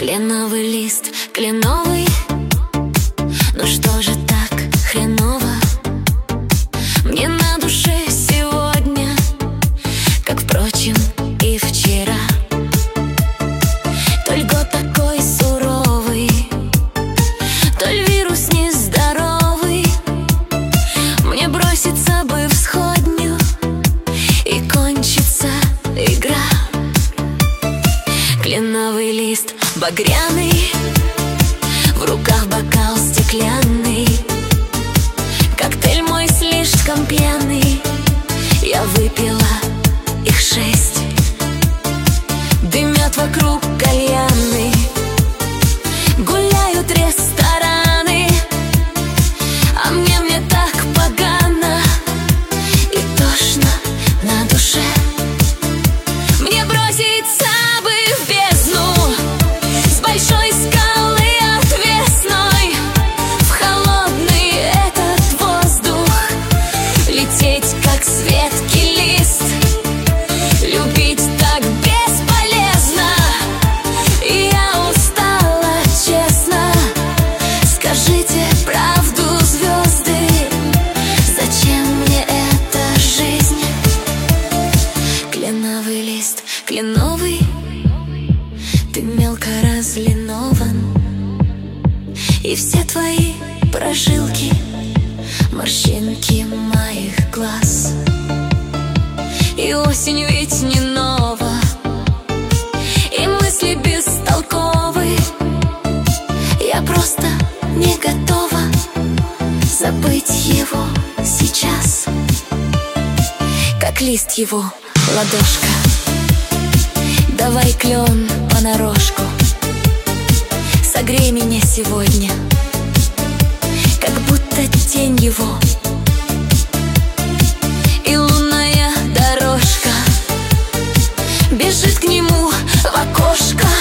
Кленовый лист, кленовый. Ну что же так хреново мне на душе сегодня, как, впрочем, и вчера. То ль год такой суровый, то ль вирус нездоровый. Мне броситься бы в сходню, и кончится игра. Кленовый лист багряный, в руках бокал стеклянный. Коктейль мой слишком пьяный, я выпила их 6. Дымят вокруг кальяны, гуляют рестораны, а мне так погано и тошно на душе. Мне броситься бы в бездну с большой скалы отвесной, в холодный этот воздух лететь, как с ветки лист. Любить так бесполезно, и я устала, честно. Скажите правду, звезды, зачем мне эта жизнь? Кленовый лист, кленовый, ты мелко разлинован, и все твои прожилки морщинки моих глаз. И осень ведь не нова, и мысли бестолковы. Я просто не готова забыть его сейчас, как лист его ладошка. Давай, клен, понарошку, согрей меня сегодня, как будто тень его и лунная дорожка бежит к нему в окошко.